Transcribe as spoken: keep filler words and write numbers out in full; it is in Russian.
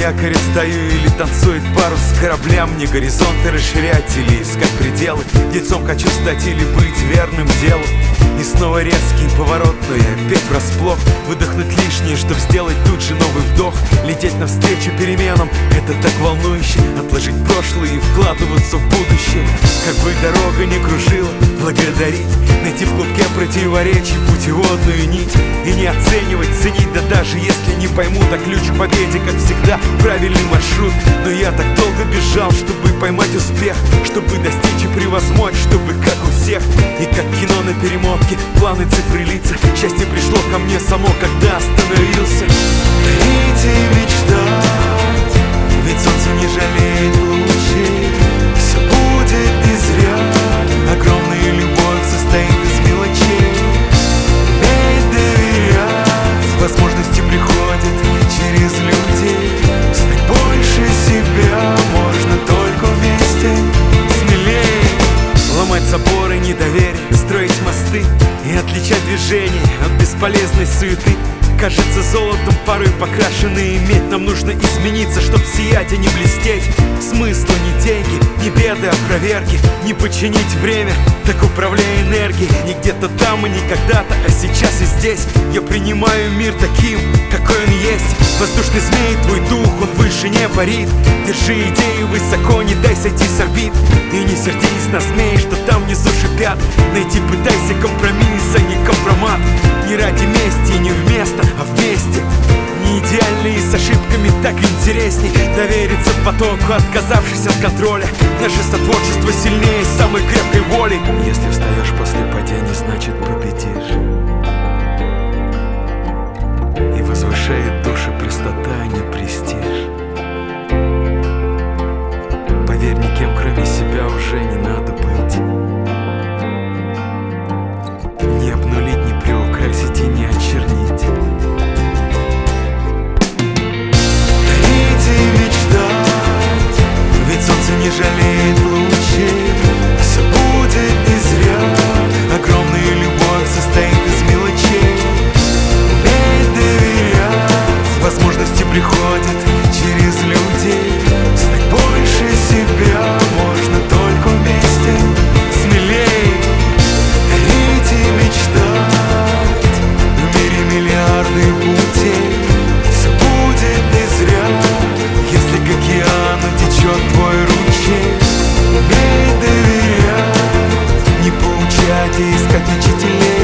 якоре стою или танцует парус с корабля. Мне горизонты расширять или искать пределы. Дельцом хочу стать или быть верным делу. И снова резкий поворот, но я опять врасплох. Выдохнуть лишнее, чтоб сделать тут же новый вдох. Лететь навстречу переменам, это так волнующе. Отложить прошлое и вкладываться в будущее. Как бы дорога не кружила, благодарить. Найти в клубке противоречий путеводную нить. И не оценивать, ценить, да даже если не пойму, так ключ к победе, как всегда, правильный маршрут. Но я так долго бежал, чтобы поймать успех, чтобы достичь и превозмочь, чтобы как у всех. И как кино на перемотке, планы, цифры, лица. Счастье пришло ко мне само, когда остановился. Дарить и мечтать, ведь солнце не жалеет лучей. Все будет не зря, огромная любовь состоит из мелочей. Уметь доверять, возможности приходят через людей. Стать больше себя можно только вместе, смелее. Ломать заборы недоверия, строить мосты и отличать движение от бесполезной суеты. Кажется золотом порой покрашенный иметь. Нам нужно измениться, чтоб сиять, а не блестеть. Смысла не деньги, не беды, а проверки. Не подчинить время, так управляя энергией. Не где-то там и не когда-то, а сейчас и здесь. Я принимаю мир таким, какой он есть. Воздушный змей, твой дух, он выше не парит. Держи идеи высоко, не дай сойти с орбит. И не сердись на змей, что там внизу шипят. Найти пытайся компромисс, а не компромат. Не ради мести, не вместо, а вместе. Не идеальные, с ошибками так интересней. Довериться потоку, отказавшись от контроля. Наше сотворчество сильнее самой крепкой воли. Если встаешь после падений, значит победишь. И возвышает души простота, а не престиж. Поверь, никем кроме себя уже не надо быть. Не обнулить, не приукрасить и не очернить. Дарить и мечтать, ведь солнце не жалеет лучей. Все будет не зря, огромная любовь состоит из мелочей. Уметь доверять, возможности приходят через людей. Стать больше себя можно только вместе, смелее. Дарить и мечтать, в мире миллиарды путей. Все будет не зря, если к океану течет твой ручей. Умей доверять, не поучать и искать учителей.